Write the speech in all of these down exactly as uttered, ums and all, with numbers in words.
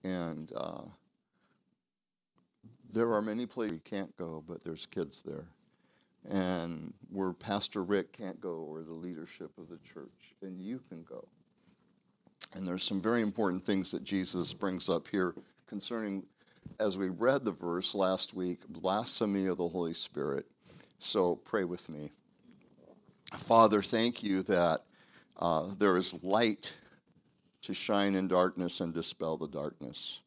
And uh, there are many places you can't go, but there's kids there. And where Pastor Rick can't go, or the leadership of the church, and you can go. And there's some very important things that Jesus brings up here concerning, as we read the verse last week, blasphemy of the Holy Spirit. So pray with me. Father, thank you that uh, there is light to shine in darkness and dispel the darkness.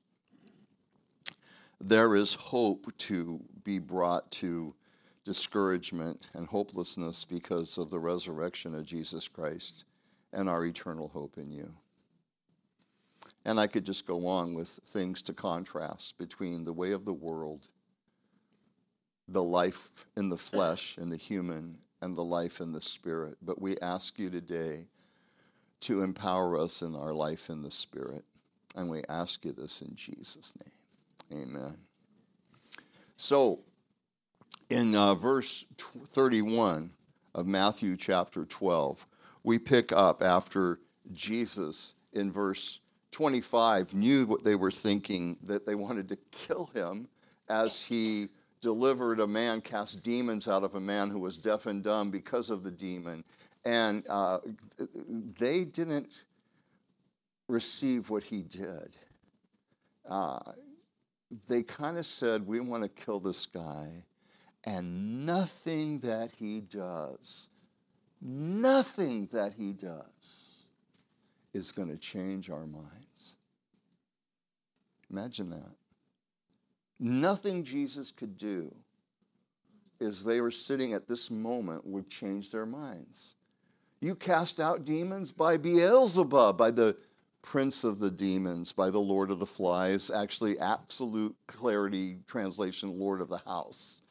There is hope to be brought to discouragement and hopelessness because of the resurrection of Jesus Christ and our eternal hope in you. And I could just go on with things to contrast between the way of the world, the life in the flesh and the human, and the life in the spirit. But we ask you today to empower us in our life in the spirit. And we ask you this in Jesus' name. Amen. So, in uh, verse thirty-one of Matthew chapter twelve, we pick up after Jesus in verse twenty-five knew what they were thinking, that they wanted to kill him as he delivered a man, cast demons out of a man who was deaf and dumb because of the demon. And uh, they didn't receive what he did. Uh, they kind of said, we want to kill this guy, and nothing that he does, nothing that he does is going to change our minds. Imagine that. Nothing Jesus could do as they were sitting at this moment would change their minds. You cast out demons by Beelzebub, by the prince of the demons, by the Lord of the flies, actually absolute clarity translation, Lord of the house.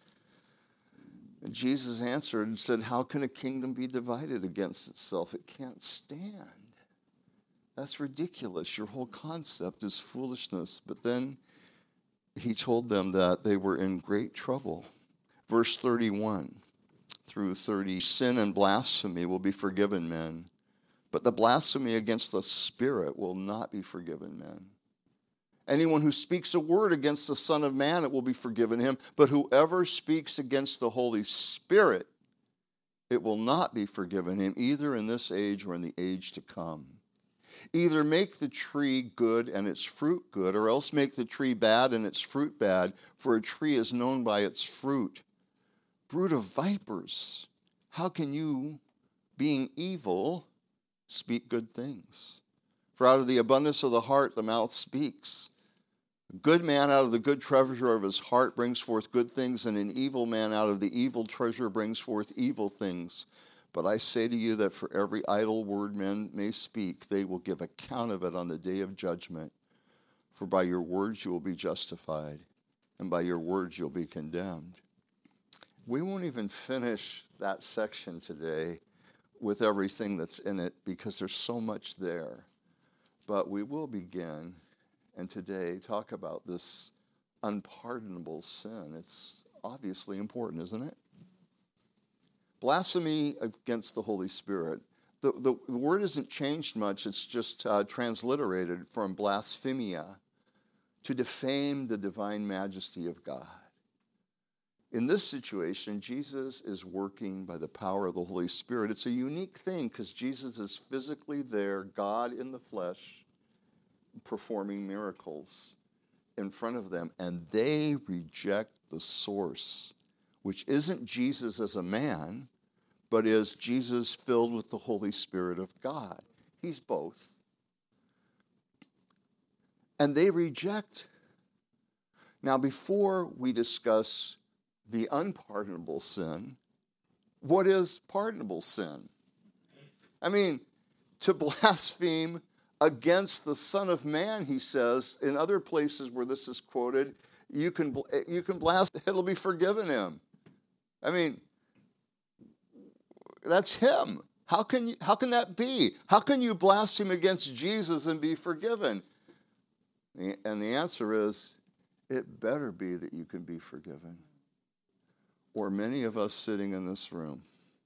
And Jesus answered and said, how can a kingdom be divided against itself? It can't stand. That's ridiculous. Your whole concept is foolishness. But then he told them that they were in great trouble. Verse thirty-one through thirty, sin and blasphemy will be forgiven men, but the blasphemy against the Spirit will not be forgiven men. Anyone who speaks a word against the Son of Man, it will be forgiven him, but whoever speaks against the Holy Spirit, it will not be forgiven him, either in this age or in the age to come. Either make the tree good and its fruit good, or else make the tree bad and its fruit bad, for a tree is known by its fruit. Brood of vipers, how can you, being evil, speak good things? For out of the abundance of the heart the mouth speaks. A good man out of the good treasure of his heart brings forth good things, and an evil man out of the evil treasure brings forth evil things. But I say to you that for every idle word men may speak, they will give account of it on the day of judgment. For by your words you will be justified, and by your words you'll be condemned. We won't even finish that section today with everything that's in it, because there's so much there. But we will begin, and today talk about this unpardonable sin. It's obviously important, isn't it? Blasphemy against the Holy Spirit. The, the, the word isn't changed much. It's just uh, transliterated from blasphemia, to defame the divine majesty of God. In this situation, Jesus is working by the power of the Holy Spirit. It's a unique thing because Jesus is physically there, God in the flesh, performing miracles in front of them, and they reject the source, which isn't Jesus as a man, but is Jesus filled with the Holy Spirit of God. He's both. And they reject. Now, before we discuss the unpardonable sin, what is pardonable sin? I mean, to blaspheme against the Son of Man, he says, in other places where this is quoted, you can, you can blaspheme, it'll be forgiven him. I mean, that's him. How can you, how can that be? How can you blaspheme against Jesus and be forgiven? And the answer is, it better be that you can be forgiven. Or many of us sitting in this room,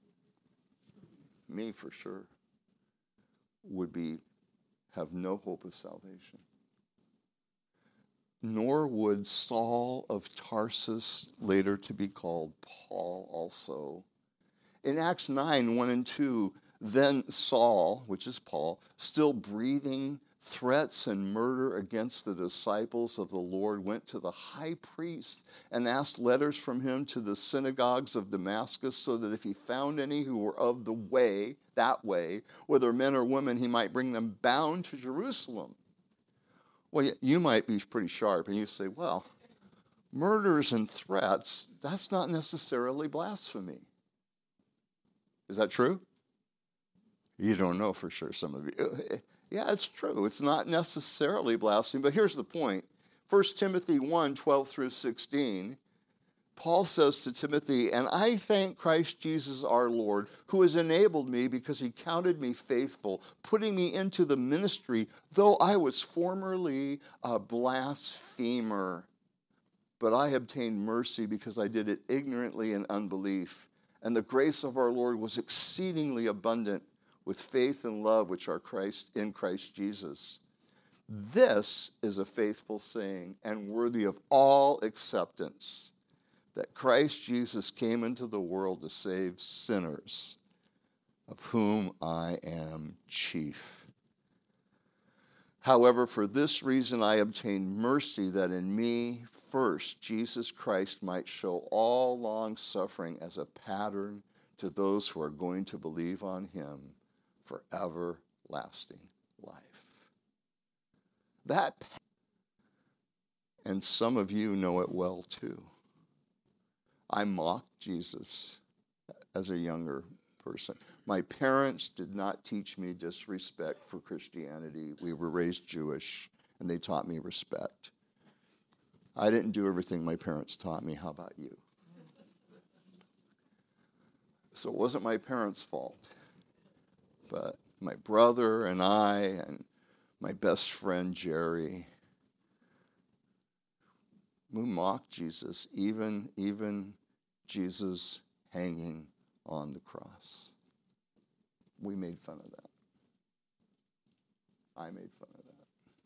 me for sure, would be have no hope of salvation. nor would Saul of Tarsus, later to be called Paul also. In Acts nine, one and two, then Saul, which is Paul, still breathing threats and murder against the disciples of the Lord, went to the high priest and asked letters from him to the synagogues of Damascus, so that if he found any who were of the way, that way, whether men or women, he might bring them bound to Jerusalem. Well, you might be pretty sharp, and you say, well, murders and threats, that's not necessarily blasphemy. Is that true? You don't know for sure, some of you. Yeah, it's true. It's not necessarily blasphemy, but here's the point. First Timothy one, twelve through sixteen, Paul says to Timothy, and I thank Christ Jesus our Lord, who has enabled me because he counted me faithful, putting me into the ministry, though I was formerly a blasphemer. But I obtained mercy because I did it ignorantly in unbelief. And the grace of our Lord was exceedingly abundant with faith and love which are Christ in Christ Jesus. This is a faithful saying and worthy of all acceptance, that Christ Jesus came into the world to save sinners, of whom I am chief. However, for this reason I obtained mercy, that in me first Jesus Christ might show all long suffering as a pattern to those who are going to believe on him for everlasting life. That, and some of you know it well too. I mocked Jesus as a younger person. My parents did not teach me disrespect for Christianity. We were raised Jewish, and they taught me respect. I didn't do everything my parents taught me. How about you? So it wasn't my parents' fault. But my brother and I and my best friend Jerry, we mocked Jesus, even, even Jesus hanging on the cross. We made fun of that. I made fun of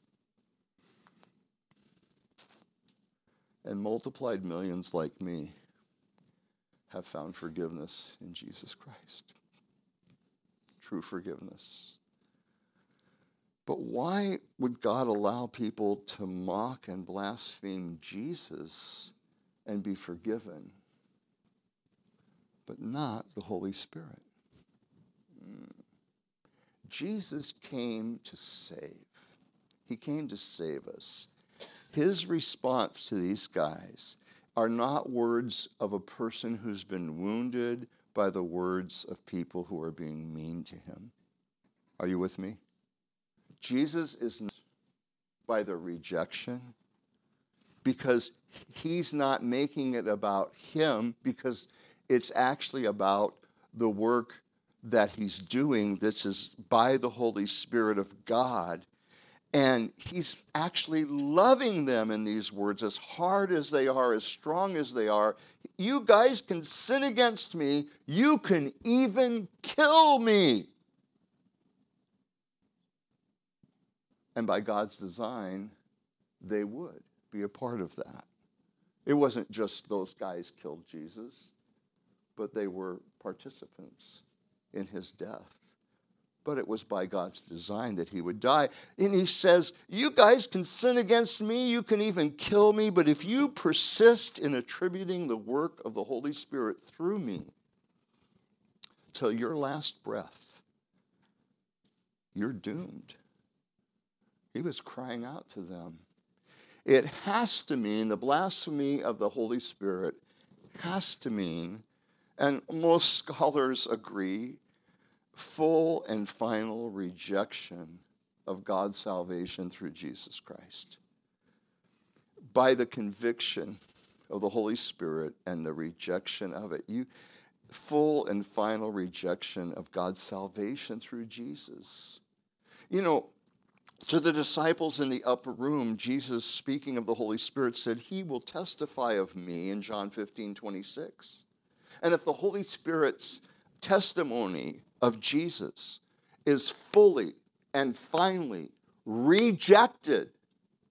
that. And multiplied millions like me have found forgiveness in Jesus Christ. True forgiveness. But why would God allow people to mock and blaspheme Jesus and be forgiven, but not the Holy Spirit? Mm. Jesus came to save. He came to save us. His response to these guys are not words of a person who's been wounded by the words of people who are being mean to him. Are you with me? Jesus is not by the rejection, because he's not making it about him, because it's actually about the work that he's doing. This is by the Holy Spirit of God. And he's actually loving them in these words, as hard as they are, as strong as they are. You guys can sin against me. You can even kill me. And by God's design, they would be a part of that. It wasn't just those guys killed Jesus, but they were participants in his death. But it was by God's design that he would die. And he says, you guys can sin against me, you can even kill me, but if you persist in attributing the work of the Holy Spirit through me till your last breath, you're doomed. He was crying out to them. It has to mean, the blasphemy of the Holy Spirit has to mean, and most scholars agree, full and final rejection of God's salvation through Jesus Christ. By the conviction of the Holy Spirit and the rejection of it. You, full and final rejection of God's salvation through Jesus. You know, to the disciples in the upper room, Jesus, speaking of the Holy Spirit, said, he will testify of me in John fifteen twenty-six. And if the Holy Spirit's testimony of Jesus is fully and finally rejected,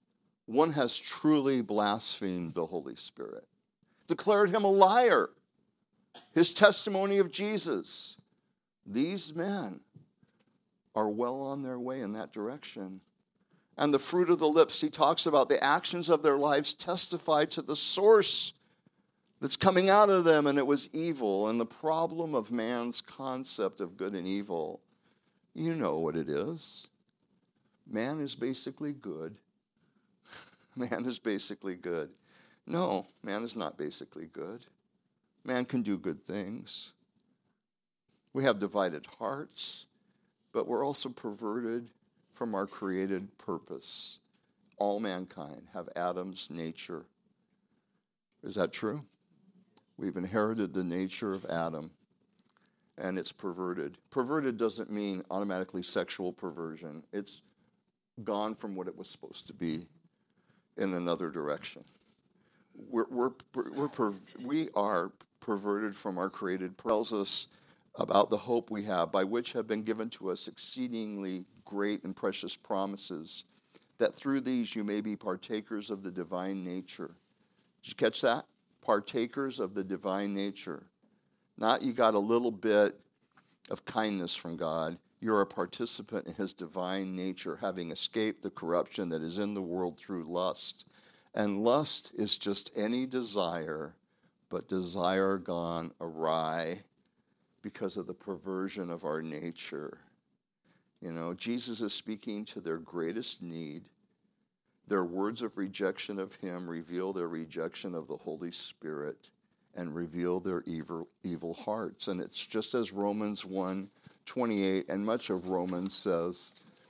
one has truly blasphemed the Holy Spirit, declared him a liar, his testimony of Jesus. These men are well on their way in that direction. And the fruit of the lips, he talks about the actions of their lives testify to the source that's coming out of them, and it was evil. And the problem of man's concept of good and evil, you know what it is. Man is basically good. Man is basically good. No, man is not basically good. Man can do good things. We have divided hearts, but we're also perverted from our created purpose. All mankind have Adam's nature. Is that true? We've inherited the nature of Adam, and it's perverted. Perverted doesn't mean automatically sexual perversion. It's gone from what it was supposed to be in another direction. We're, we're, we're per, we are perverted from our created purpose. Tells us about the hope we have, by which have been given to us exceedingly great and precious promises, that through these you may be partakers of the divine nature. Did you catch that? Partakers of the divine nature. Not you got a little bit of kindness from God. You're a participant in his divine nature, having escaped the corruption that is in the world through lust. And lust is just any desire, but desire gone awry because of the perversion of our nature. You know, Jesus is speaking to their greatest need. Their words of rejection of him reveal their rejection of the Holy Spirit and reveal their evil, evil hearts. And it's just as Romans one twenty-eight and much of Romans says,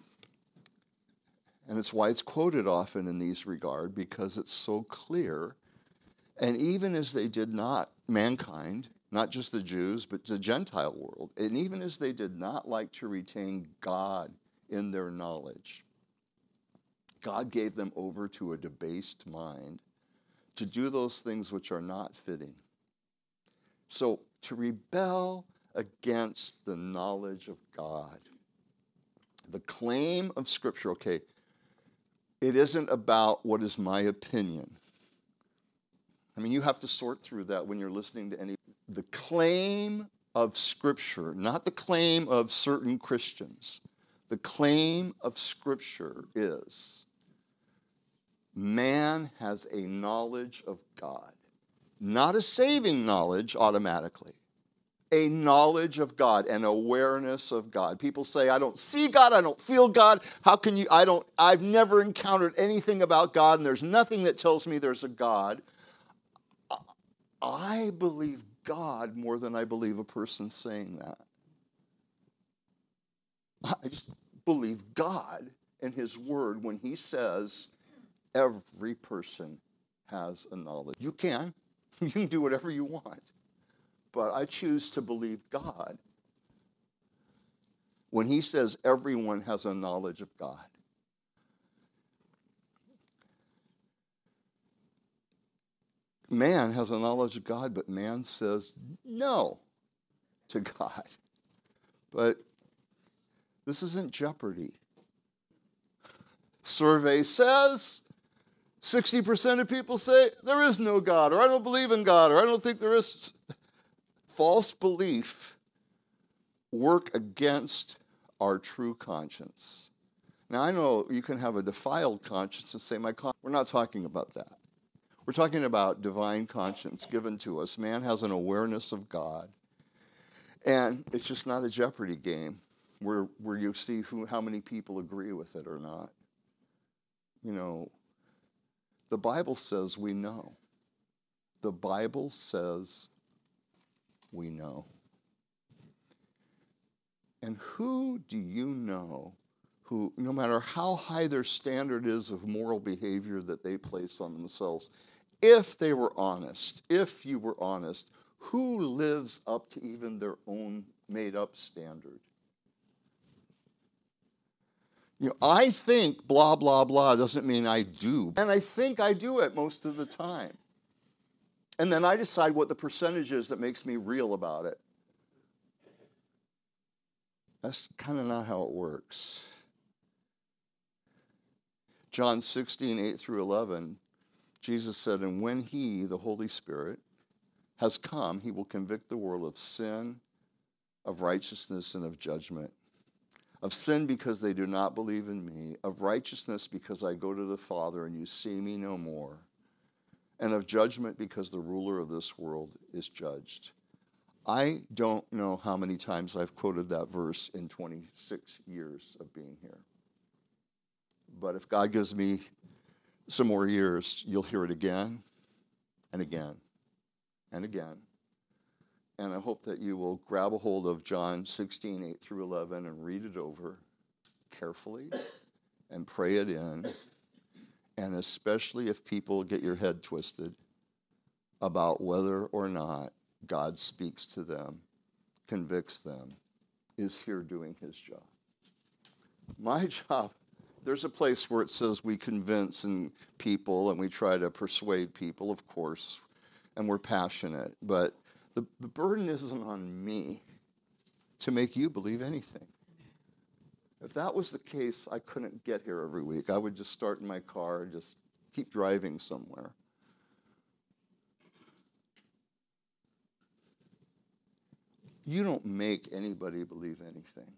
and it's why it's quoted often in these regard, because it's so clear. And even as they did not, mankind, not just the Jews, but the Gentile world, and even as they did not like to retain God in their knowledge, God gave them over to a debased mind to do those things which are not fitting. So to rebel against the knowledge of God, the claim of Scripture, okay, it isn't about what is my opinion. I mean, you have to sort through that when you're listening to any. The claim of Scripture, not the claim of certain Christians. The claim of Scripture is man has a knowledge of God. Not a saving knowledge automatically. A knowledge of God, an awareness of God. People say, I don't see God, I don't feel God. How can you, I don't, I've never encountered anything about God, and there's nothing that tells me there's a God. I believe God more than I believe a person saying that. I just believe God and his word when he says every person has a knowledge. You can. You can do whatever you want. But I choose to believe God when he says everyone has a knowledge of God. Man has a knowledge of God, but man says no to God. But this isn't Jeopardy. Survey says sixty percent of people say there is no God, or I don't believe in God, or I don't think there is. False belief work against our true conscience. Now, I know you can have a defiled conscience and say, my con-. We're not talking about that. We're talking about divine conscience given to us. Man has an awareness of God. And it's just not a Jeopardy game where, where you see who, how many people agree with it or not. You know, the Bible says we know. The Bible says we know. And who do you know who, no matter how high their standard is of moral behavior that they place on themselves, if they were honest, if you were honest, who lives up to even their own made-up standard? You know, I think blah, blah, blah doesn't mean I do. And I think I do it most of the time. And then I decide what the percentage is that makes me real about it. That's kind of not how it works. John sixteen, eight through eleven, Jesus said, and when he, the Holy Spirit, has come, he will convict the world of sin, of righteousness, and of judgment. Of sin because they do not believe in me, of righteousness because I go to the Father and you see me no more, and of judgment because the ruler of this world is judged. I don't know how many times I've quoted that verse in twenty-six years of being here. But if God gives me some more years, you'll hear it again and again and again. And I hope that you will grab a hold of John sixteen, eight through eleven and read it over carefully and pray it in. And especially if people get your head twisted about whether or not God speaks to them, convicts them, is here doing his job. My job, there's a place where it says we convince and people and we try to persuade people, of course, and we're passionate. But the, the burden isn't on me to make you believe anything. If that was the case, I couldn't get here every week. I would just start in my car and just keep driving somewhere. You don't make anybody believe anything.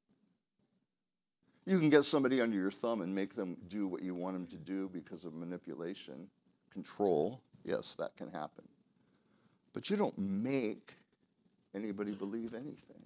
You can get somebody under your thumb and make them do what you want them to do because of manipulation, control. Yes, that can happen. But you don't make anybody believe anything.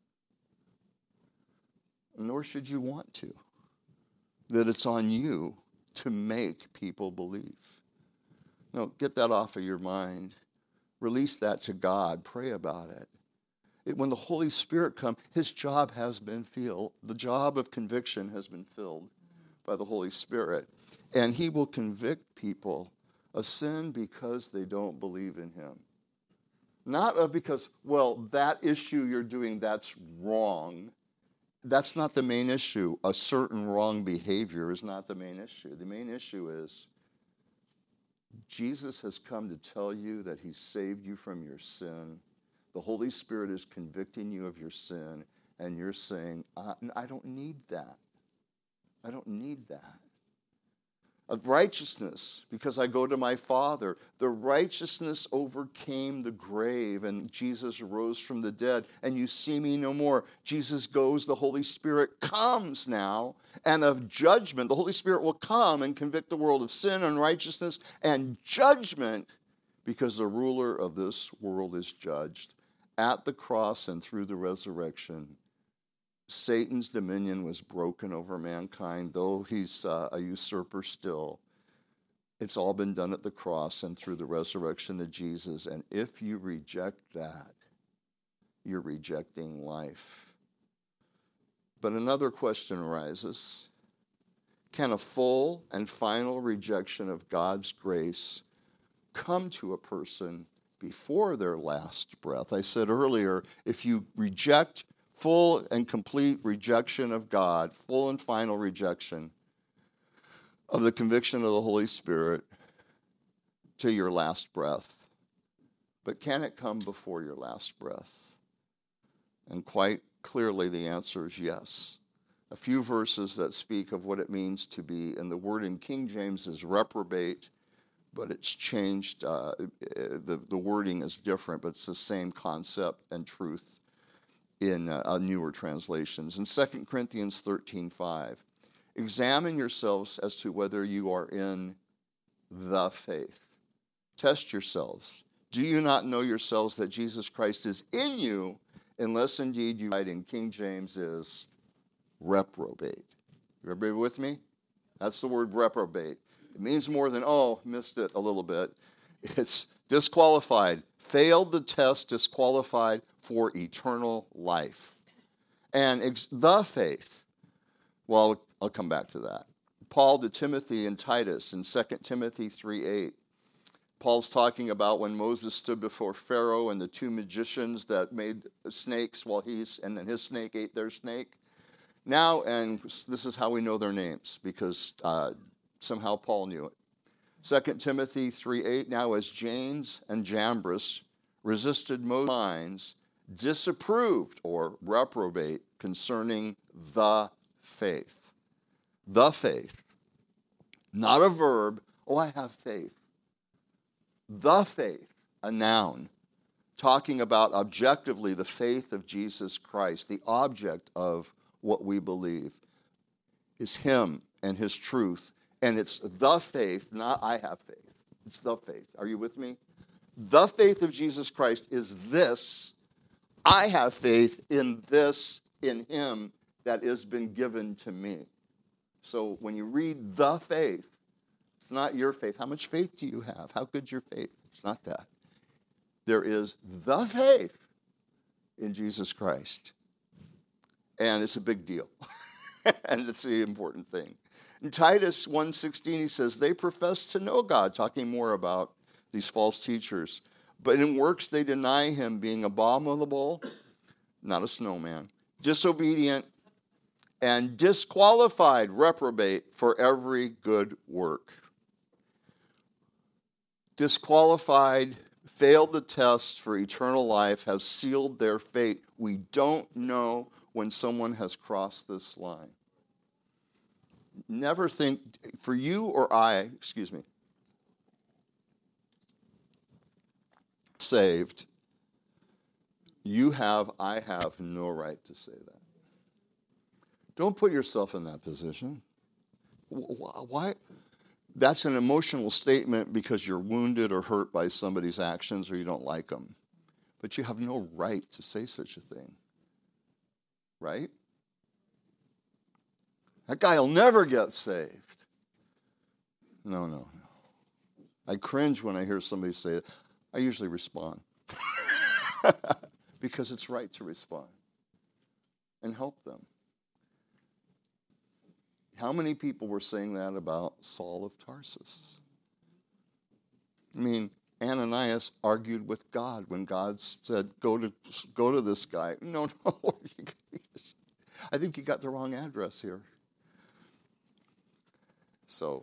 Nor should you want to. That it's on you to make people believe. No, get that off of your mind. Release that to God. Pray about it. It, when the Holy Spirit comes, his job has been filled. The job of conviction has been filled by the Holy Spirit. And he will convict people of sin because they don't believe in him. Not of because, well, that issue you're doing, that's wrong. That's not the main issue. A certain wrong behavior is not the main issue. The main issue is Jesus has come to tell you that he saved you from your sin. The Holy Spirit is convicting you of your sin, and you're saying, I, I don't need that. I don't need that. Of righteousness, because I go to my Father. The righteousness overcame the grave, and Jesus rose from the dead, and you see me no more. Jesus goes, the Holy Spirit comes now, and of judgment. The Holy Spirit will come and convict the world of sin, unrighteousness, and judgment, because the ruler of this world is judged. At the cross and through the resurrection, Satan's dominion was broken over mankind, though he's uh, a usurper still. It's all been done at the cross and through the resurrection of Jesus. And if you reject that, you're rejecting life. But another question arises. Can a full and final rejection of God's grace come to a person before their last breath? I said earlier, if you reject full and complete rejection of God, full and final rejection of the conviction of the Holy Spirit to your last breath. But can it come before your last breath? And quite clearly the answer is yes. A few verses that speak of what it means to be, and the word in King James is reprobate, but it's changed. Uh, the, the wording is different, but it's the same concept and truth in uh, newer translations. In Second Corinthians thirteen five, examine yourselves as to whether you are in the faith. Test yourselves. Do you not know yourselves that Jesus Christ is in you, unless indeed you write in King James is reprobate. Everybody with me? That's the word reprobate. It means more than, oh, missed it a little bit. It's disqualified, failed the test, disqualified for eternal life. And ex- the faith, well, I'll come back to that. Paul to Timothy and Titus in Second Timothy three eight. Paul's talking about when Moses stood before Pharaoh and the two magicians that made snakes while he's, and then his snake ate their snake. Now, and this is how we know their names, because uh, somehow Paul knew it. Second Timothy three eight, now as Jannes and Jambres resisted Moses' minds, disapproved or reprobate concerning the faith. The faith. not a verb. Oh, I have faith. The faith, a noun, talking about objectively the faith of Jesus Christ, the object of what we believe is him and his truth. And it's the faith, not I have faith. It's the faith. Are you with me? The faith of Jesus Christ is this. I have faith in this, in him that has been given to me. So when you read the faith, it's not your faith. How much faith do you have? How good's your faith? It's not that. There is the faith in Jesus Christ. And it's a big deal. And it's the important thing. In Titus one sixteen, he says, they profess to know God, talking more about these false teachers. But in works they deny him, being abominable, not a snowman, disobedient, and disqualified, reprobate for every good work. Disqualified, failed the test for eternal life, have sealed their fate. We don't know when someone has crossed this line. Never think, for you or I, excuse me, saved, you have, I have no right to say that. Don't put yourself in that position. Why? That's an emotional statement because you're wounded or hurt by somebody's actions or you don't like them. But you have no right to say such a thing. Right? That guy will never get saved. No, no, no. I cringe when I hear somebody say it. I usually respond. Because it's right to respond. And help them. How many people were saying that about Saul of Tarsus? I mean, Ananias argued with God when God said, go to, go to this guy. No, no, I think you got the wrong address here. So,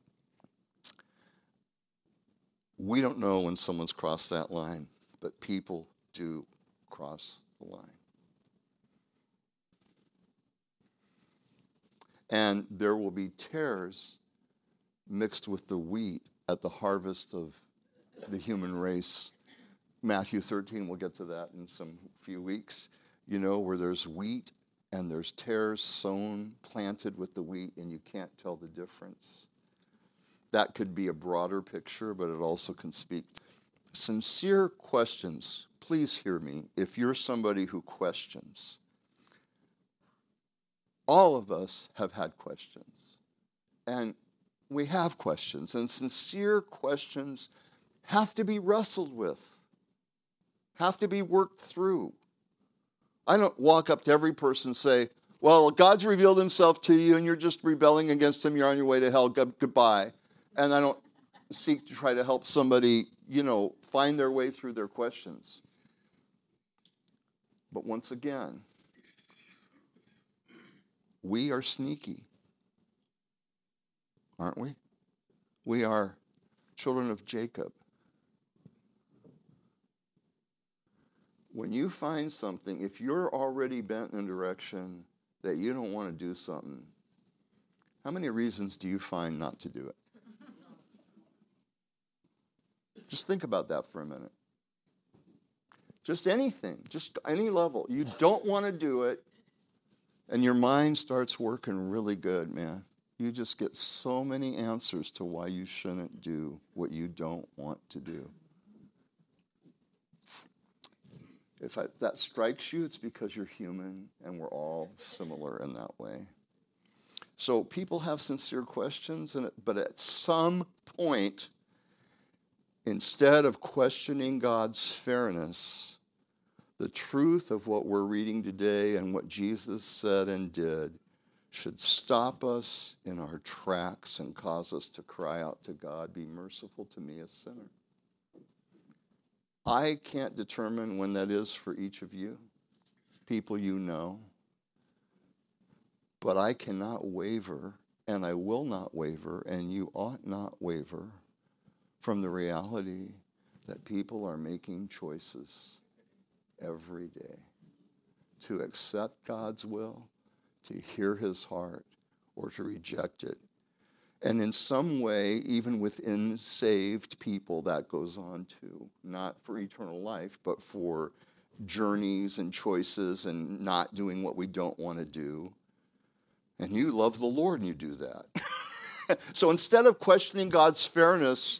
we don't know when someone's crossed that line, but people do cross the line. And there will be tares mixed with the wheat at the harvest of the human race. Matthew thirteen, we'll get to that in some few weeks. You know, where there's wheat and there's tares sown, planted with the wheat, and you can't tell the difference. That could be a broader picture, but it also can speak. Sincere questions. Please hear me. If you're somebody who questions, all of us have had questions. And we have questions. And sincere questions have to be wrestled with, have to be worked through. I don't walk up to every person and say, well, God's revealed himself to you and you're just rebelling against him. You're on your way to hell. Goodbye. And I don't seek to try to help somebody, you know, find their way through their questions. But once again, we are sneaky, aren't we? We are children of Jacob. When you find something, if you're already bent in a direction that you don't want to do something, how many reasons do you find not to do it? Just think about that for a minute. Just anything, just any level. You don't want to do it, and your mind starts working really good, man. You just get so many answers to why you shouldn't do what you don't want to do. If I, that strikes you, it's because you're human, and we're all similar in that way. So people have sincere questions, and but at some point, instead of questioning God's fairness, the truth of what we're reading today and what Jesus said and did should stop us in our tracks and cause us to cry out to God, be merciful to me, a sinner. I can't determine when that is for each of you, people you know, but I cannot waver, and I will not waver, and you ought not waver from the reality that people are making choices every day to accept God's will, to hear his heart, or to reject it. And in some way, even within saved people, that goes on too. Not for eternal life, but for journeys and choices and not doing what we don't want to do. And you love the Lord and you do that. So instead of questioning God's fairness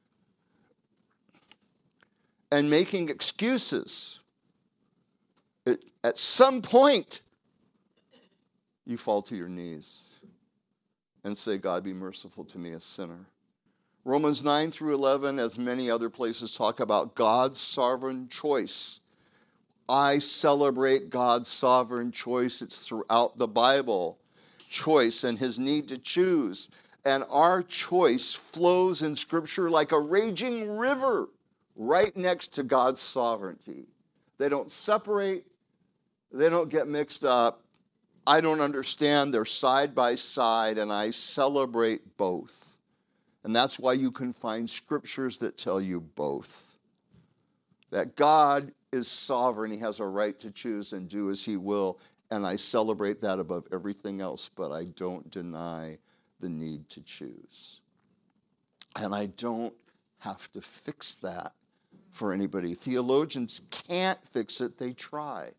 and making excuses, it, at some point, you fall to your knees and say, God, be merciful to me, a sinner. Romans nine through eleven, as many other places, talk about God's sovereign choice. I celebrate God's sovereign choice. It's throughout the Bible. Choice and his need to choose. And our choice flows in Scripture like a raging river right next to God's sovereignty. They don't separate. They don't get mixed up. I don't understand. They're side by side, and I celebrate both. And that's why you can find scriptures that tell you both. That God is sovereign. He has a right to choose and do as he will. And I celebrate that above everything else, but I don't deny the need to choose. And I don't have to fix that for anybody. Theologians can't fix it. They try.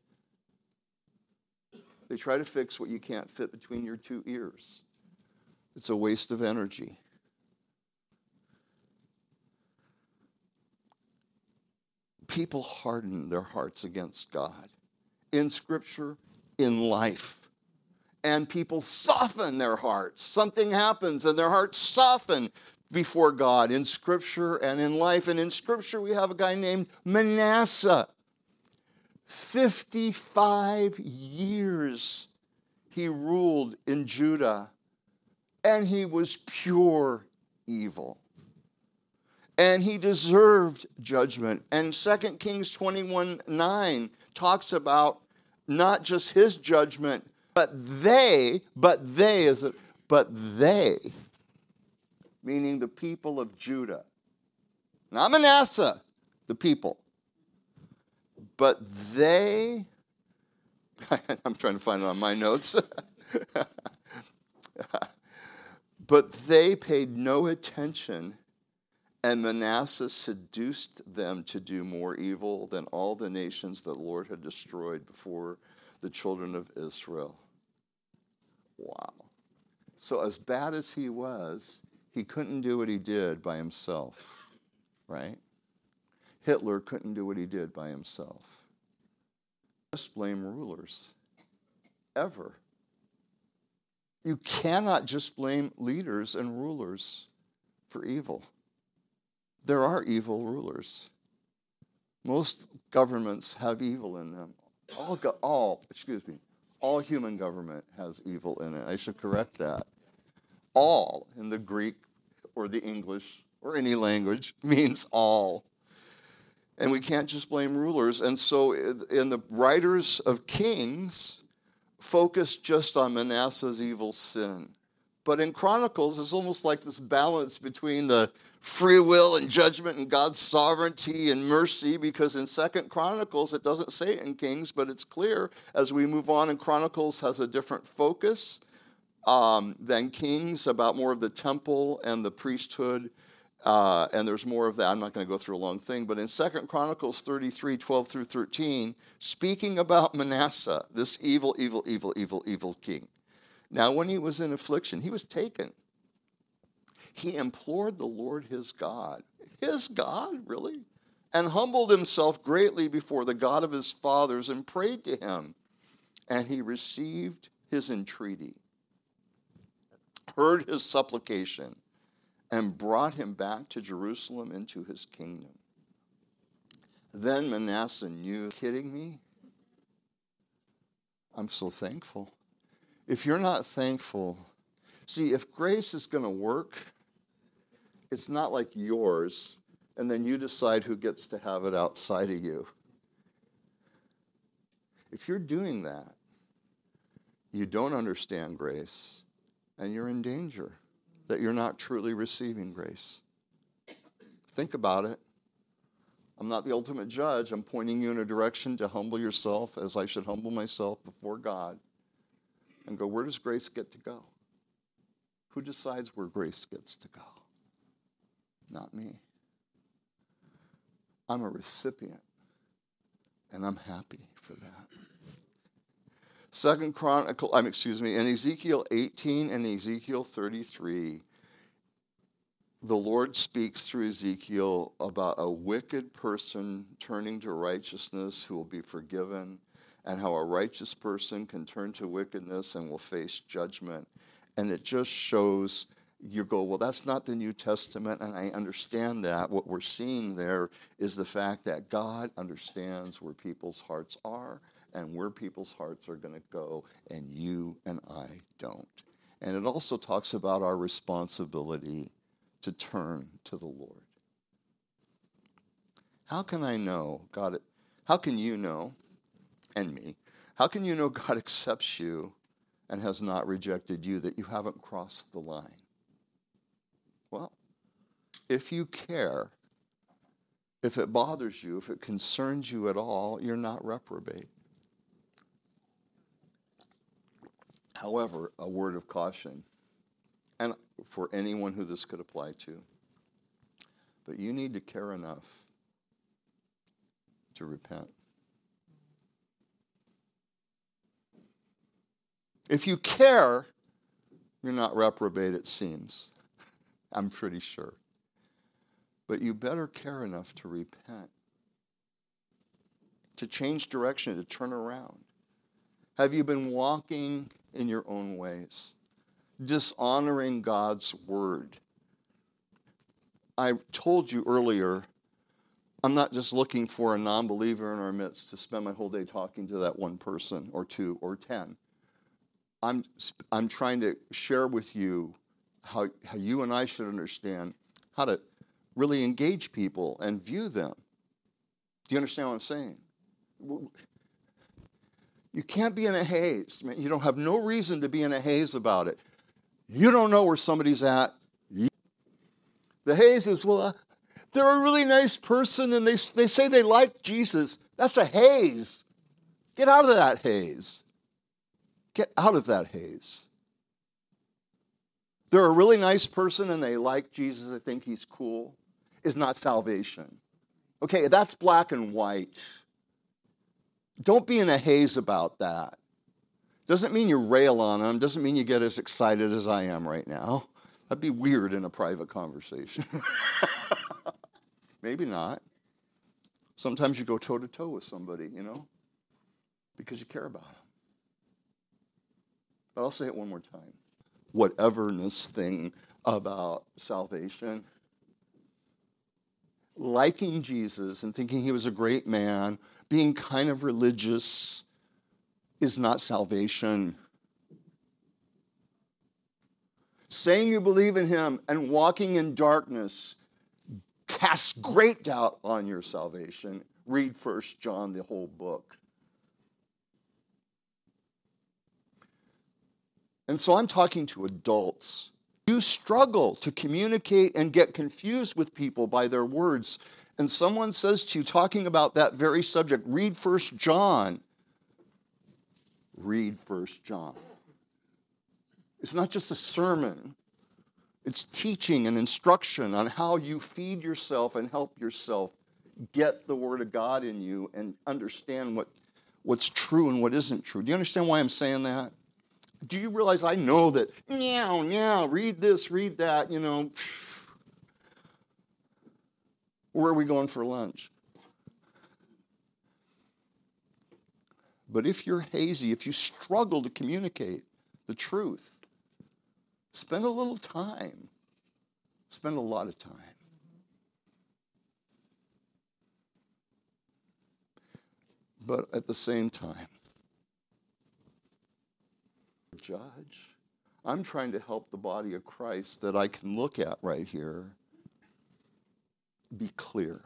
They try to fix what you can't fit between your two ears. It's a waste of energy. People harden their hearts against God in Scripture, in life. And people soften their hearts. Something happens and their hearts soften before God in Scripture and in life. And in Scripture, we have a guy named Manasseh. fifty-five years he ruled in Judah, and he was pure evil. And he deserved judgment. And Second Kings twenty-one nine talks about not just his judgment, but they, but they, is it, but they, meaning the people of Judah. Not Manasseh, the people. But they, I'm trying to find it on my notes. But they paid no attention, and Manasseh seduced them to do more evil than all the nations that the Lord had destroyed before the children of Israel. Wow. So as bad as he was, he couldn't do what he did by himself, right? Hitler couldn't do what he did by himself. Just blame rulers, ever. You cannot just blame leaders and rulers for evil. There are evil rulers. Most governments have evil in them. All, go- all, excuse me, all human government has evil in it. I should correct that. All in the Greek or the English or any language means all. And we can't just blame rulers. And so in the writers of Kings focus just on Manasseh's evil sin. But in Chronicles, it's almost like this balance between the free will and judgment and God's sovereignty and mercy, because in Second Chronicles, it doesn't say it in Kings, but it's clear as we move on, and Chronicles has a different focus um, than Kings, about more of the temple and the priesthood. Uh, and there's more of that. I'm not going to go through a long thing. But in Second Chronicles thirty-three, twelve through thirteen, speaking about Manasseh, this evil, evil, evil, evil, evil king. Now, when he was in affliction, he was taken. He implored the Lord his God. His God, really? And humbled himself greatly before the God of his fathers and prayed to him. And he received his entreaty, heard his supplication, and brought him back to Jerusalem into his kingdom. Then Manasseh knew, kidding me? I'm so thankful. If you're not thankful, see, if grace is going to work, it's not like yours, and then you decide who gets to have it outside of you. If you're doing that, you don't understand grace, and you're in danger that you're not truly receiving grace. Think about it. I'm not the ultimate judge. I'm pointing you in a direction to humble yourself as I should humble myself before God and go, where does grace get to go? Who decides where grace gets to go? Not me. I'm a recipient, and I'm happy for that. Second Chronicle, um, excuse me, in Ezekiel eighteen and Ezekiel thirty-three, the Lord speaks through Ezekiel about a wicked person turning to righteousness who will be forgiven, and how a righteous person can turn to wickedness and will face judgment. And it just shows, you go, well, that's not the New Testament, and I understand that. What we're seeing there is the fact that God understands where people's hearts are and where people's hearts are going to go, and you and I don't. And it also talks about our responsibility to turn to the Lord. How can I know God? How can you know, and me, how can you know God accepts you and has not rejected you, that you haven't crossed the line? Well, if you care, if it bothers you, if it concerns you at all, you're not reprobate. However, a word of caution, and for anyone who this could apply to, but you need to care enough to repent. If you care, you're not reprobate, it seems. I'm pretty sure. But you better care enough to repent, to change direction, to turn around. Have you been walking in your own ways, dishonoring God's word? I told you earlier, I'm not just looking for a non-believer in our midst to spend my whole day talking to that one person or two or ten. I'm, I'm trying to share with you how, how you and I should understand how to really engage people and view them. Do you understand what I'm saying? You can't be in a haze. You don't have no reason to be in a haze about it. You don't know where somebody's at. The haze is, well, uh, they're a really nice person and they, they say they like Jesus. That's a haze. Get out of that haze. Get out of that haze. They're a really nice person and they like Jesus, they think he's cool, is not salvation. Okay, that's black and white. Don't be in a haze about that. Doesn't mean you rail on them, doesn't mean you get as excited as I am right now. That'd be weird in a private conversation. Maybe not. Sometimes you go toe-to-toe with somebody, you know, because you care about them. But I'll say it one more time. Whateverness thing about salvation, liking Jesus and thinking he was a great man, being kind of religious, is not salvation. Saying you believe in him and walking in darkness casts great doubt on your salvation. Read First John, the whole book. And so I'm talking to adults. You struggle to communicate and get confused with people by their words. And someone says to you, talking about that very subject, read First John. Read First John. It's not just a sermon. It's teaching and instruction on how you feed yourself and help yourself get the Word of God in you and understand what, what's true and what isn't true. Do you understand why I'm saying that? Do you realize I know that, meow, meow, read this, read that, you know. Where are we going for lunch? But if you're hazy, if you struggle to communicate the truth, spend a little time. Spend a lot of time. But at the same time, judge. I'm trying to help the body of Christ that I can look at right here be clear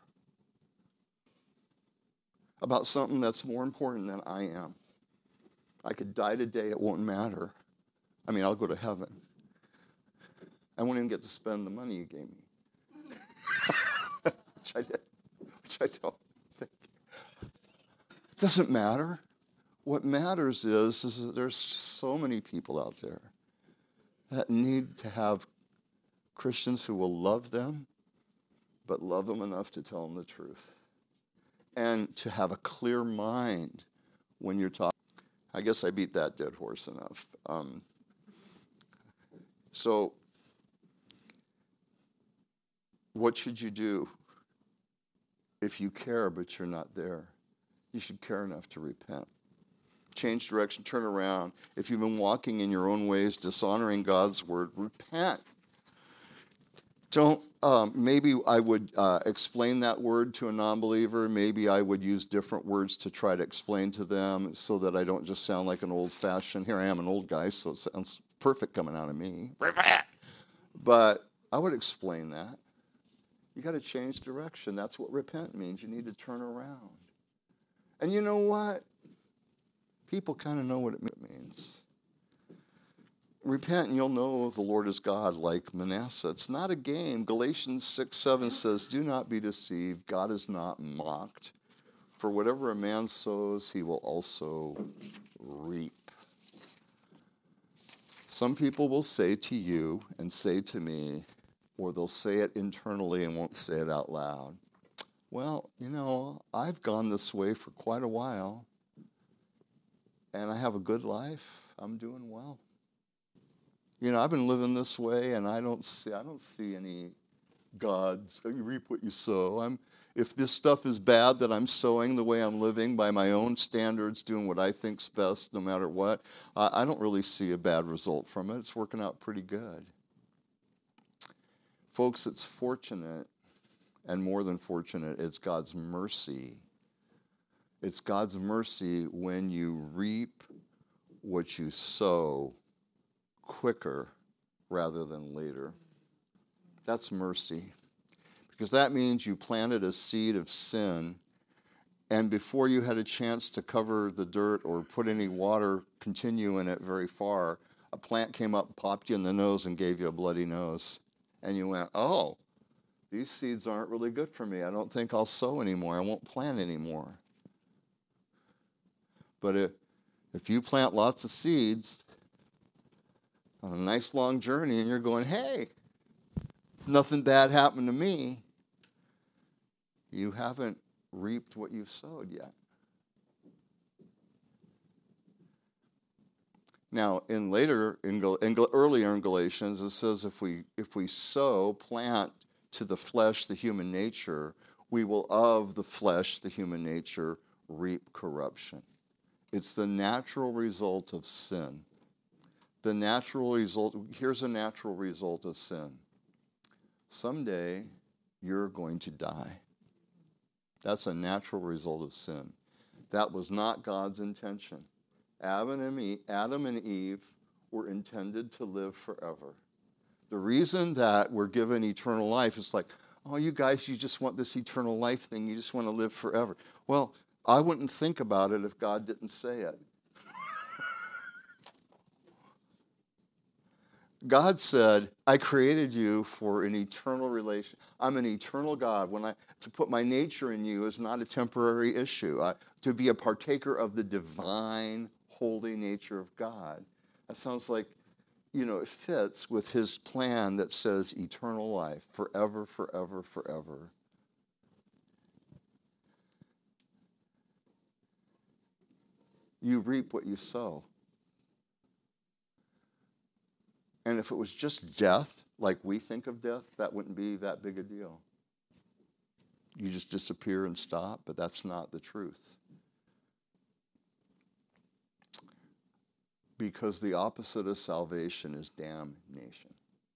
about something that's more important than I am. I could die today, it won't matter. I mean, I'll go to heaven. I won't even get to spend the money you gave me. which, I did, which I don't think. It doesn't matter. What matters is, is that there's so many people out there that need to have Christians who will love them, but love them enough to tell them the truth. And to have a clear mind when you're talking. I guess I beat that dead horse enough. Um, so, what should you do if you care but you're not there? You should care enough to repent. Change direction, turn around. If you've been walking in your own ways, dishonoring God's word, repent. Don't, um, maybe I would uh, explain that word to a non-believer. Maybe I would use different words to try to explain to them so that I don't just sound like an old-fashioned, here I am an old guy, so it sounds perfect coming out of me. But I would explain that. You got to change direction. That's what repent means. You need to turn around. And you know what? People kind of know what it means. Repent and you'll know the Lord is God, like Manasseh. It's not a game. Galatians six seven says, do not be deceived. God is not mocked. For whatever a man sows, he will also reap. Some people will say to you and say to me, or they'll say it internally and won't say it out loud. Well, you know, I've gone this way for quite a while, and I have a good life. I'm doing well. You know, I've been living this way, and I don't see I don't see any God. So you reap what you sow. I'm if this stuff is bad that I'm sowing the way I'm living by my own standards, doing what I think's best, no matter what, I, I don't really see a bad result from it. It's working out pretty good. Folks, it's fortunate, and more than fortunate, it's God's mercy. It's God's mercy when you reap what you sow quicker rather than later. That's mercy. Because that means you planted a seed of sin, and before you had a chance to cover the dirt or put any water, continue in it very far, a plant came up, popped you in the nose, and gave you a bloody nose. And you went, oh, these seeds aren't really good for me. I don't think I'll sow anymore. I won't plant anymore. But if, if you plant lots of seeds on a nice long journey and you're going, hey, nothing bad happened to me, you haven't reaped what you've sowed yet. Now, in later, in, in earlier in Galatians, it says if we if we sow, plant to the flesh the human nature, we will of the flesh, the human nature, reap corruption. It's the natural result of sin. The natural result, here's a natural result of sin. Someday, you're going to die. That's a natural result of sin. That was not God's intention. Adam and Eve, Adam and Eve were intended to live forever. The reason that we're given eternal life is like, oh, you guys, you just want this eternal life thing. You just want to live forever. Well, I wouldn't think about it if God didn't say it. God said, I created you for an eternal relation. I'm an eternal God. When I to put my nature in you is not a temporary issue. I, to be a partaker of the divine, holy nature of God. That sounds like, you know, it fits with his plan that says eternal life, forever, forever, forever. You reap what you sow. And if it was just death, like we think of death, that wouldn't be that big a deal. You just disappear and stop, but that's not the truth. Because the opposite of salvation is damnation.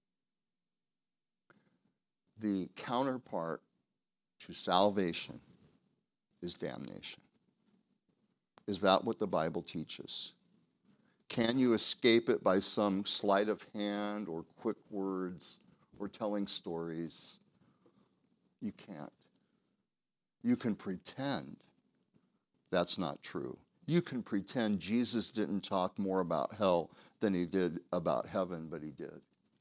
The counterpart to salvation is damnation. Is that what the Bible teaches? Can you escape it by some sleight of hand or quick words or telling stories? You can't. You can pretend that's not true. You can pretend Jesus didn't talk more about hell than he did about heaven, but he did.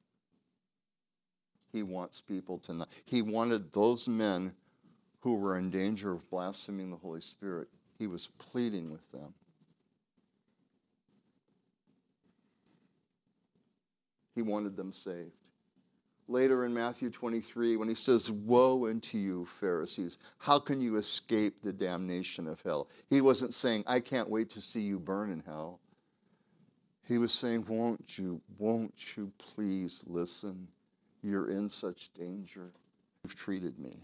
He wants people to not. He wanted those men who were in danger of blaspheming the Holy Spirit. He was pleading with them. He wanted them saved. Later in Matthew twenty-three, when he says, woe unto you, Pharisees, how can you escape the damnation of hell? He wasn't saying, I can't wait to see you burn in hell. He was saying, won't you, won't you please listen? You're in such danger. You've treated me.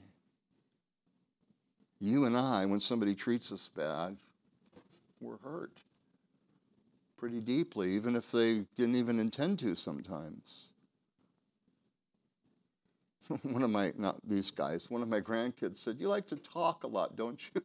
You and I, when somebody treats us bad, we're hurt pretty deeply, even if they didn't even intend to sometimes. One of my, not these guys, one of my grandkids said, you like to talk a lot, don't you?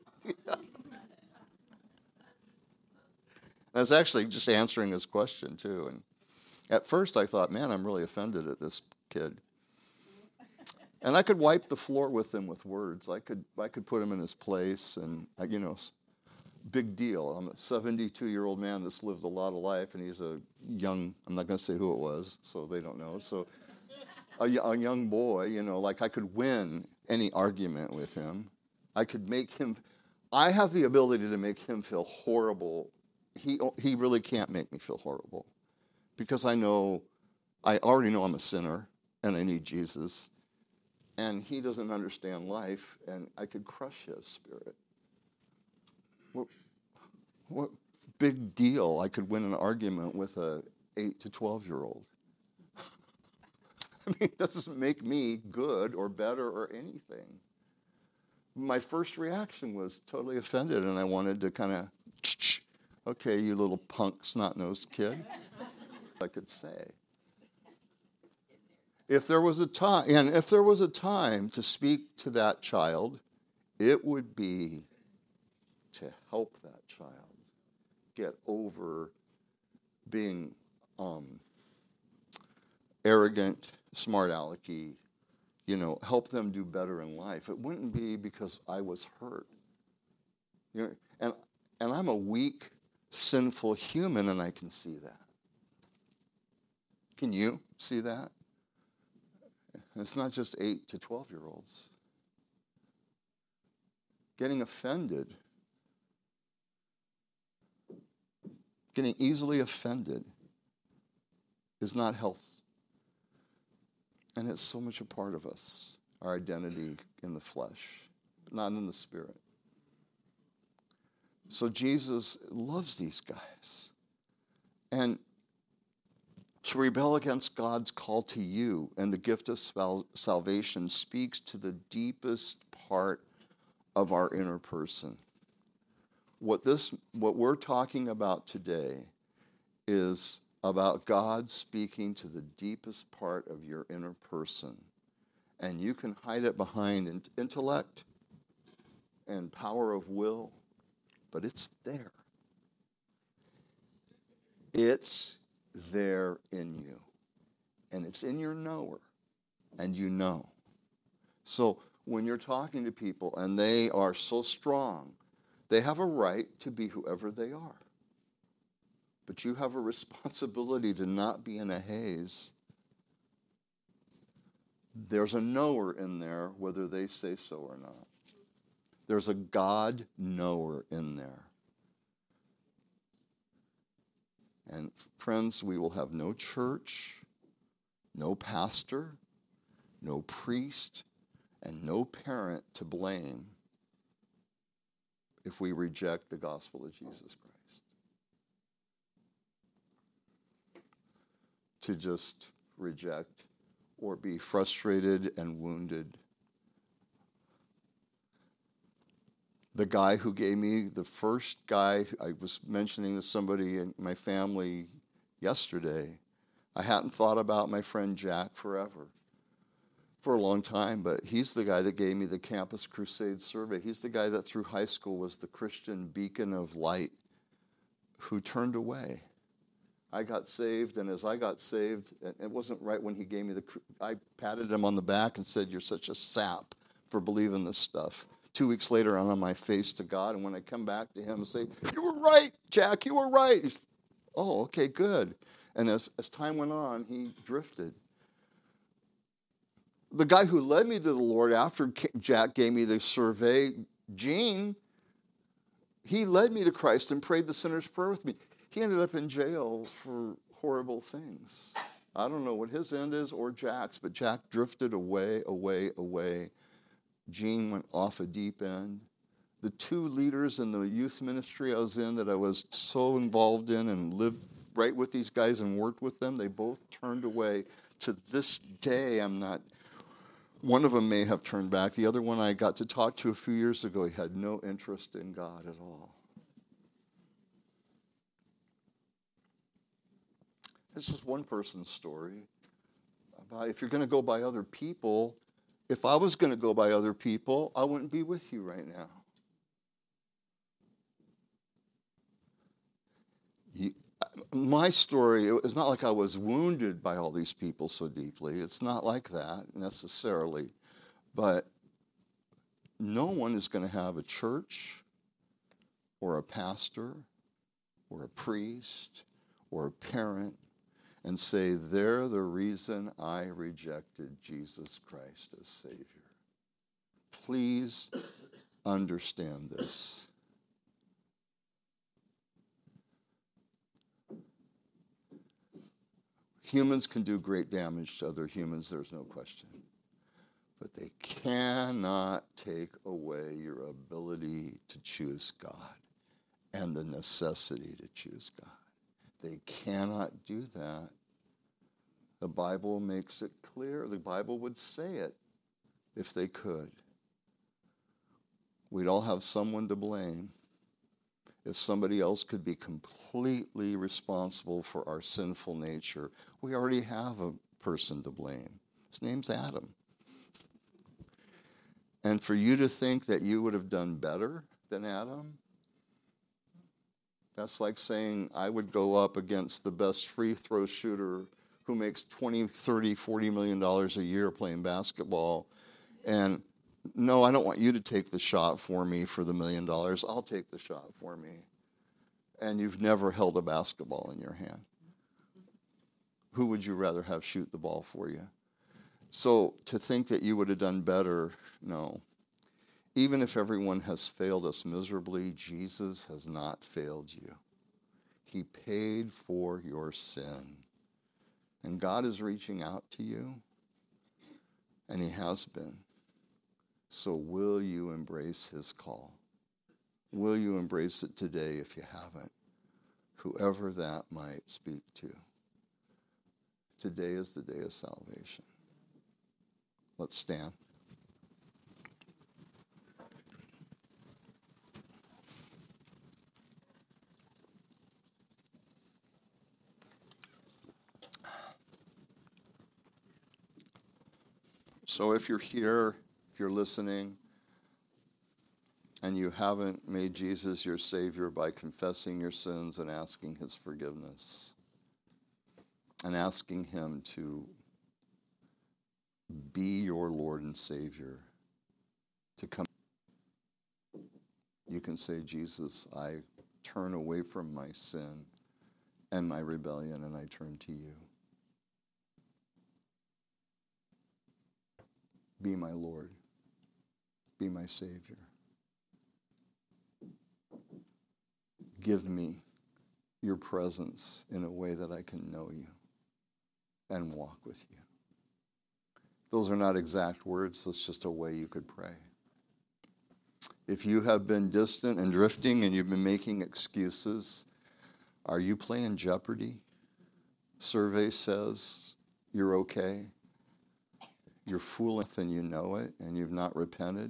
I was actually just answering his question, too. And at first I thought, man, I'm really offended at this kid. And I could wipe the floor with him with words. I could I could put him in his place. And, you know, big deal. I'm a seventy-two-year-old man that's lived a lot of life, and he's a young, I'm not going to say who it was, so they don't know. So a, a young boy, you know, like I could win any argument with him. I could make him, I have the ability to make him feel horrible. He he really can't make me feel horrible because I know, I already know I'm a sinner and I need Jesus, and he doesn't understand life, and I could crush his spirit. What, what big deal I could win an argument with a eight to twelve-year-old. I mean, it doesn't make me good or better or anything. My first reaction was totally offended, and I wanted to kind of, okay, you little punk, snot-nosed kid, I could say. If there was a time, and if there was a time to speak to that child, it would be to help that child get over being um, arrogant, smart alecky, you know, help them do better in life. It wouldn't be because I was hurt. You know, and and I'm a weak, sinful human, and I can see that. Can you see that? And it's not just eight to twelve-year-olds. Getting offended, getting easily offended is not health. And it's so much a part of us, our identity in the flesh, but not in the spirit. So Jesus loves these guys. And to rebel against God's call to you and the gift of sal- salvation speaks to the deepest part of our inner person. What this, what we're talking about today is about God speaking to the deepest part of your inner person. And you can hide it behind intellect and power of will, but it's there. It's there in you. And it's in your knower, and you know. So when you're talking to people and they are so strong, they have a right to be whoever they are. But you have a responsibility to not be in a haze. There's a knower in there, whether they say so or not. There's a God knower in there. And friends, we will have no church, no pastor, no priest, and no parent to blame if we reject the gospel of Jesus Christ. To just reject or be frustrated and wounded. The guy who gave me, the first guy, I was mentioning to somebody in my family yesterday, I hadn't thought about my friend Jack forever, for a long time, but he's the guy that gave me the Campus Crusade survey. He's the guy that through high school was the Christian beacon of light who turned away. I got saved, and as I got saved, it wasn't right when he gave me the, I patted him on the back and said, you're such a sap for believing this stuff. Two weeks later, I'm on my face to God, and when I come back to him and say, you were right, Jack, you were right. He's, oh, okay, good. And as, as time went on, he drifted. The guy who led me to the Lord after Jack gave me the survey, Gene, he led me to Christ and prayed the sinner's prayer with me. He ended up in jail for horrible things. I don't know what his end is or Jack's, but Jack drifted away, away, away. Gene went off a deep end. The two leaders in the youth ministry I was in that I was so involved in and lived right with these guys and worked with them, they both turned away. To this day, I'm not, one of them may have turned back. The other one I got to talk to a few years ago, he had no interest in God at all. This is one person's story. About if you're going to go by other people, if I was going to go by other people, I wouldn't be with you right now. You, my story, it's not like I was wounded by all these people so deeply. It's not like that necessarily. But no one is going to have a church or a pastor or a priest or a parent and say, they're the reason I rejected Jesus Christ as Savior. Please understand this. Humans can do great damage to other humans, there's no question. But they cannot take away your ability to choose God and the necessity to choose God. They cannot do that. The Bible makes it clear. The Bible would say it if they could. We'd all have someone to blame. If somebody else could be completely responsible for our sinful nature, we already have a person to blame. His name's Adam. And for you to think that you would have done better than Adam, that's like saying I would go up against the best free throw shooter who makes twenty, thirty, forty million dollars a year playing basketball. And no, I don't want you to take the shot for me for the million dollars. I'll take the shot for me. And you've never held a basketball in your hand. Who would you rather have shoot the ball for you? So to think that you would have done better, no. Even if everyone has failed us miserably, Jesus has not failed you. He paid for your sin. And God is reaching out to you, and he has been. So will you embrace his call? Will you embrace it today if you haven't? Whoever that might speak to. Today is the day of salvation. Let's stand. So if you're here, if you're listening, and you haven't made Jesus your Savior by confessing your sins and asking his forgiveness, and asking him to be your Lord and Savior, to come, you can say, Jesus, I turn away from my sin and my rebellion, and I turn to you. Be my Lord. Be my Savior. Give me your presence in a way that I can know you and walk with you. Those are not exact words. That's just a way you could pray. If you have been distant and drifting and you've been making excuses, are you playing Jeopardy? Survey says you're okay. You're fooling and you know it, and you've not repented.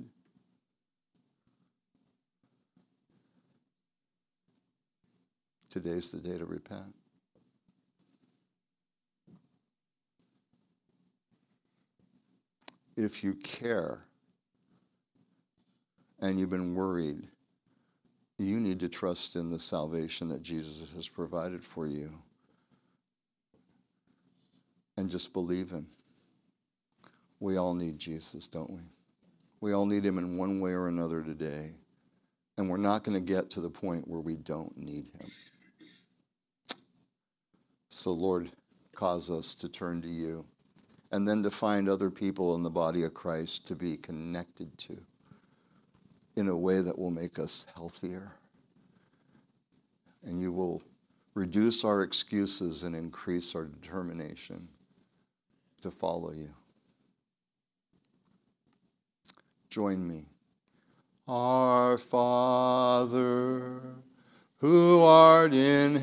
Today's the day to repent. If you care and you've been worried, you need to trust in the salvation that Jesus has provided for you. And just believe him. We all need Jesus, don't we? We all need him in one way or another today. And we're not going to get to the point where we don't need him. So, Lord, cause us to turn to you and then to find other people in the body of Christ to be connected to in a way that will make us healthier. And you will reduce our excuses and increase our determination. to follow you. Join me. Our Father, who art in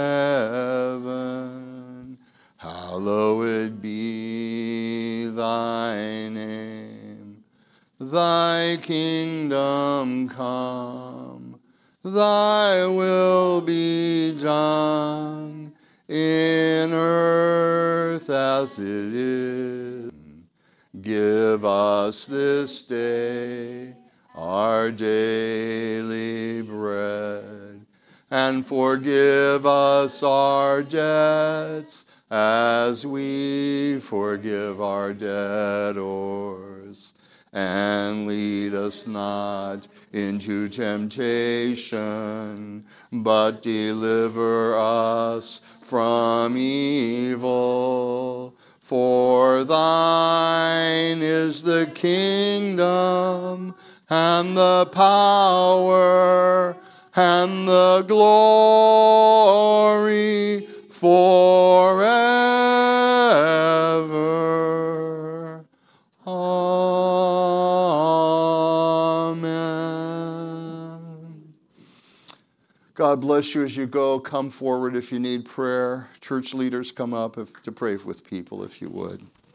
heaven, hallowed be thy name. Thy kingdom come, thy will be done in earth as it is. Give us this day our daily bread, and forgive us our debts as we forgive our debtors. And lead us not into temptation, but deliver us from evil. For thine is the kingdom, and the power, and the glory forever. Amen. God bless you as you go. Come forward if you need prayer. Church leaders, come up if, to pray with people if you would.